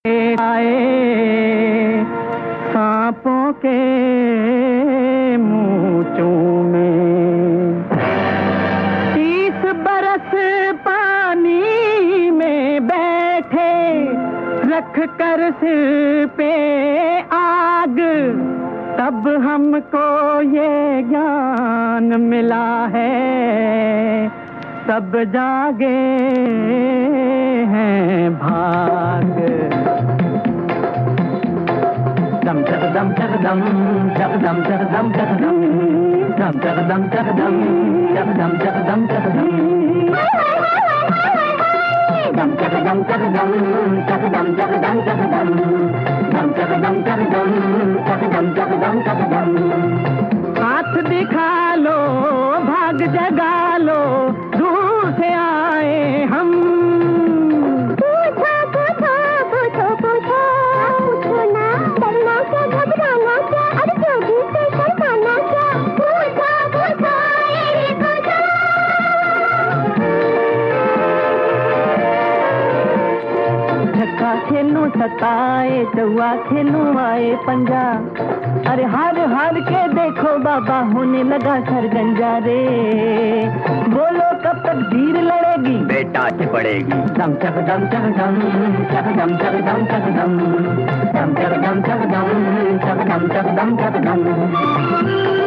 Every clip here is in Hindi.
आए सांपों के मूंचों में 30 बरस पानी में बैठे रख कर सिर पे आग तब हमको ये ज्ञान मिला है सब जागे हैं भाग दम चक दम चक दम चक दम चक दम चक दम दम चक दम चक दम चक दम चक दम चक दम दम चक दम चक दम चक दम चक दम चक दम दम चक दम चक दम चक दम चक दम चक दम हाथ दिखा लो भाग जगा लो दूर से आए हम खेलूं सताए चौआ खेलूं आए पंजा अरे हार हार के देखो बाबा होने लगा सरगंजा रे बोलो कब तक धीर लड़ेगी बेटा से पड़ेगी दम चक दम चक दम चक दम चक दम चक दम दम चक दम चक दम चक दम चक दम चक दम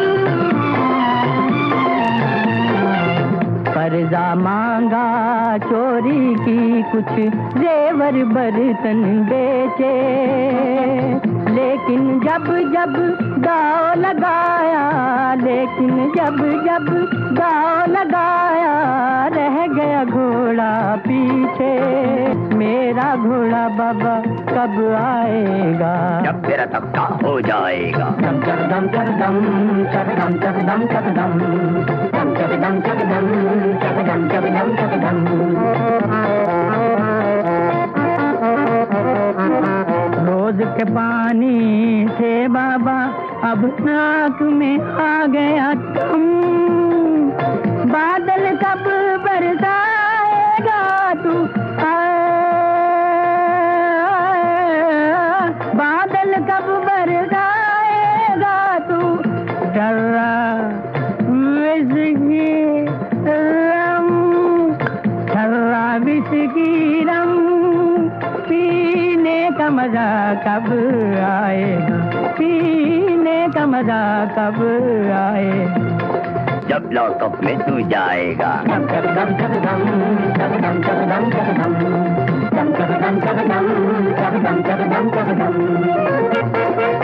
कर्जा मांगा चोरी की कुछ जेवर बर्तन बेचे लेकिन जब जब दाव लगाया लेकिन जब जब दाव लगाया रह गया घोड़ा पीछे मेरा घोड़ा बाबा कब आएगा जब तेरा तख्ता हो जाएगा दम चक दम चक दम चक दम चक दम चक दम दम चक दम चक दम चक दम चक दम चक दम रोज के पानी से बाबा अब नाक में आ गया तुम बादल कब बरसाएगा तू बादल कब बरसाएगा तू डरा विस्की रम पीने का मजा कब आएगा पीने का मजा कब आए जब लॉकअप में तू जाएगा दम चक दम चक दम चक दम चक दम चक दम दम चक दम चक दम चक दम चक दम चक दम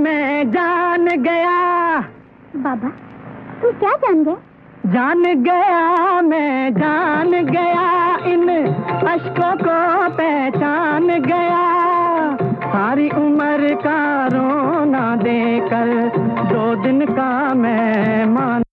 मैं जान गया। बाबा तू क्या जान गए? जान गया मैं जान गया, इन अश्कों को पहचान गया। सारी उम्र का रोना देकर 2 दिन का मैं मान